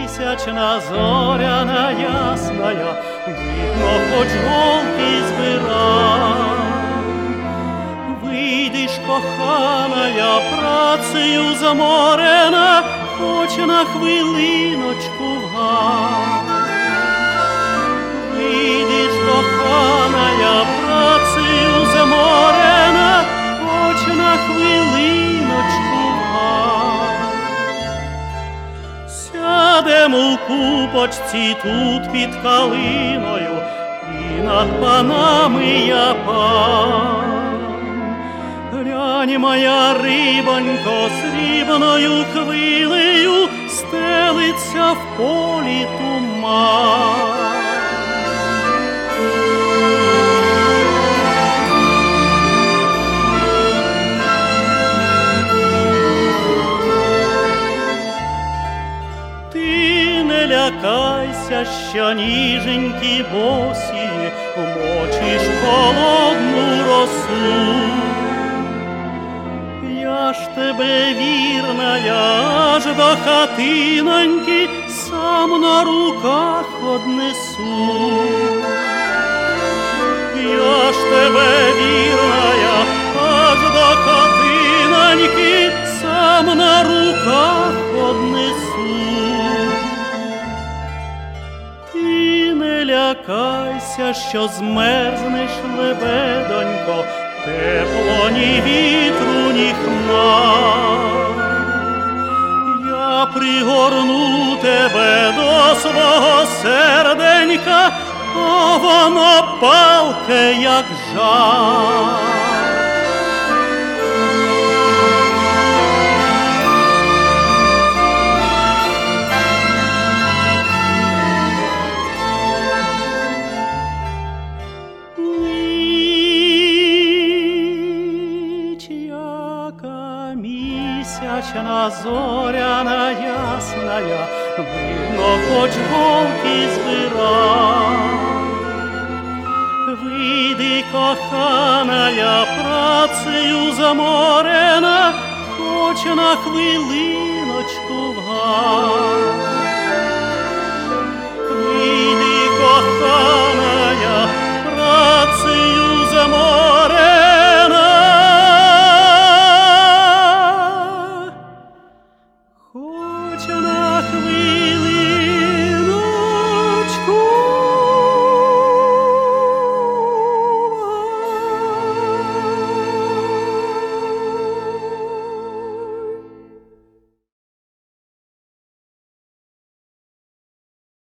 місячна зоряна ясная, видно, хоч голки збирай. Вийдеш, коханая, працею заморена, хоч на хвилиночку в гай. Вийдеш, коханая, працею заморена, хоч на хвилиночку в гай. Сядемо в купочці тут під калиною, і над панами я пан. Глянь, моя рибонько, срібною хвилею стелиться в полі туман. Ти не лякайся, що ніженькі босі мочиш холодну росу. Я ж тебе, вірная, аж до хатиноньки сам на руках однесу. Я ж тебе, вірная, аж до хатиноньки сам на руках однесу. Ти не лякайся, що змерзнеш, лебедонько, тепло ні вітру, ні хмар. Я пригорну тебе до свого серденька, а воно палке, як жар. Місячна зоряна ясная, видно, хоч голки збирай. Вийди, коханая, працею заморена, хоч на хвилиночку в гай.